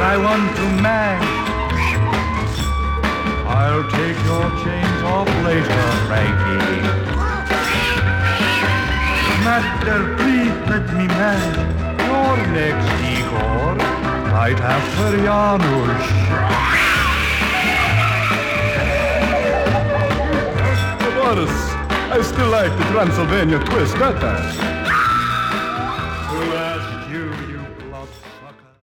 I want to mash. I'll take your chains off later, Frankie. Master, please let me mash. Your next Igor, right after Janusz. Boris, I still like the Transylvania twist, that time.